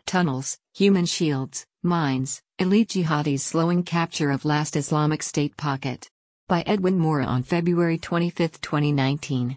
Tunnels, human shields, mines, elite jihadis slowing capture of last Islamic State pocket. By Edwin Moore on February 25, 2019.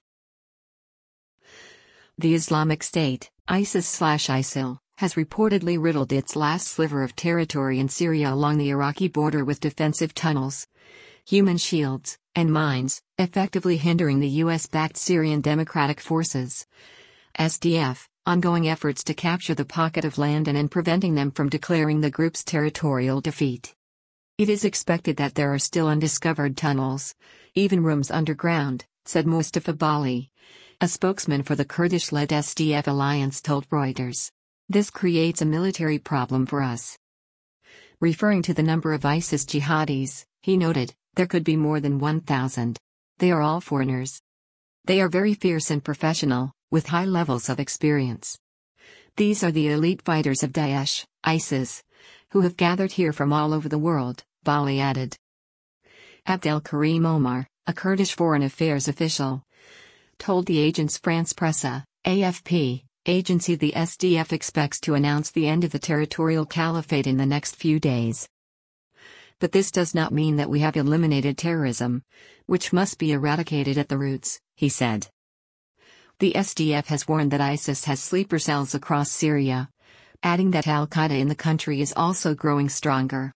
The Islamic State, ISIS/ISIL, has reportedly riddled its last sliver of territory in Syria along the Iraqi border with defensive tunnels, human shields, and mines, effectively hindering the US-backed Syrian Democratic Forces (SDF) ongoing efforts to capture the pocket of land and preventing them from declaring the group's territorial defeat. It is expected that there are still undiscovered tunnels, even rooms underground, said Mustafa Bali, a spokesman for the Kurdish-led SDF alliance told Reuters. This creates a military problem for us. Referring to the number of ISIS jihadis, he noted, there could be more than 1,000. They are all foreigners. They are very fierce and professional, with high levels of experience. These are the elite fighters of Daesh, ISIS, who have gathered here from all over the world, Bali added. Abdel Karim Omar, a Kurdish foreign affairs official, told the agence France Presse, AFP, agency the SDF expects to announce the end of the territorial caliphate in the next few days. But this does not mean that we have eliminated terrorism, which must be eradicated at the roots, he said. The SDF has warned that ISIS has sleeper cells across Syria, adding that Al-Qaeda in the country is also growing stronger.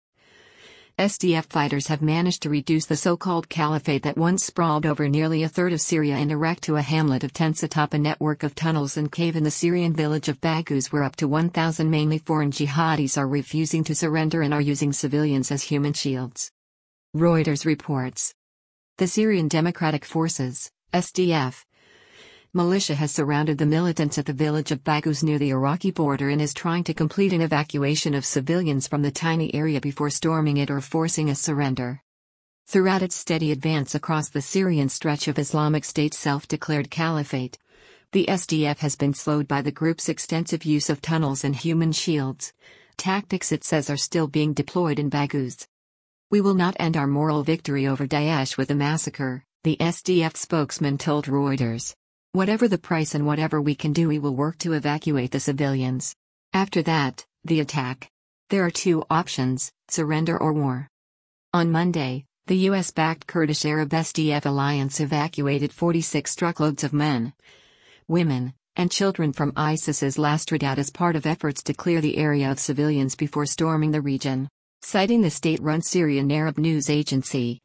SDF fighters have managed to reduce the so-called caliphate that once sprawled over nearly a third of Syria and Iraq to a hamlet of tents atop a network of tunnels and cave in the Syrian village of Baghouz, where up to 1,000 mainly foreign jihadis are refusing to surrender and are using civilians as human shields. Reuters reports. The Syrian Democratic Forces, SDF, militia has surrounded the militants at the village of Baghouz near the Iraqi border and is trying to complete an evacuation of civilians from the tiny area before storming it or forcing a surrender. Throughout its steady advance across the Syrian stretch of Islamic State's self-declared caliphate, the SDF has been slowed by the group's extensive use of tunnels and human shields, tactics it says are still being deployed in Baghouz. We will not end our moral victory over Daesh with a massacre, the SDF spokesman told Reuters. Whatever the price and whatever we can do, we will work to evacuate the civilians. After that, the attack. There are two options, surrender or war. On Monday, the US-backed Kurdish Arab SDF alliance evacuated 46 truckloads of men, women, and children from ISIS's last redoubt as part of efforts to clear the area of civilians before storming the region. Citing the state-run Syrian Arab news agency,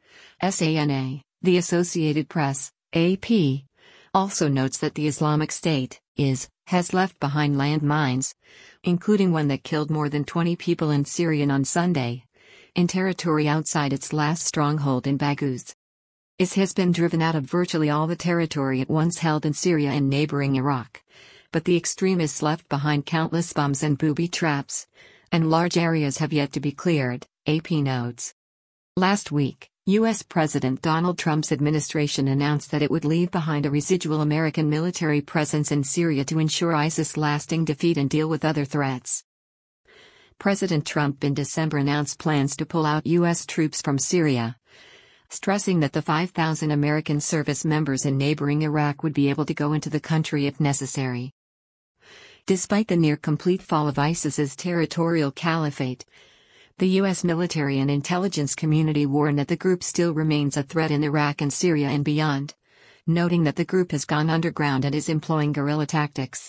SANA, the Associated Press, AP, also notes that the Islamic State has left behind landmines, including one that killed more than 20 people in Syria on Sunday, in territory outside its last stronghold in Baghouz. IS has been driven out of virtually all the territory it once held in Syria and neighboring Iraq, but the extremists left behind countless bombs and booby traps, and large areas have yet to be cleared, AP notes. Last week, U.S. President Donald Trump's administration announced that it would leave behind a residual American military presence in Syria to ensure ISIS' lasting defeat and deal with other threats. President Trump in December announced plans to pull out U.S. troops from Syria, stressing that the 5,000 American service members in neighboring Iraq would be able to go into the country if necessary. Despite the near-complete fall of ISIS's territorial caliphate, the U.S. military and intelligence community warn that the group still remains a threat in Iraq and Syria and beyond, noting that the group has gone underground and is employing guerrilla tactics.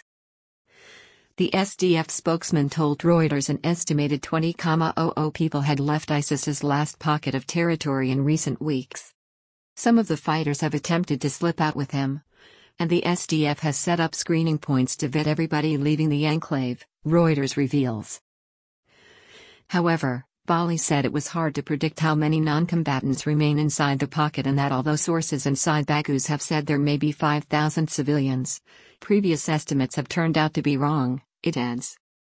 The SDF spokesman told Reuters an estimated 20,000 people had left ISIS's last pocket of territory in recent weeks. Some of the fighters have attempted to slip out with him, and the SDF has set up screening points to vet everybody leaving the enclave, Reuters reveals. However, Bali said it was hard to predict how many non-combatants remain inside the pocket and that although sources inside Baghouz have said there may be 5,000 civilians, previous estimates have turned out to be wrong, it adds.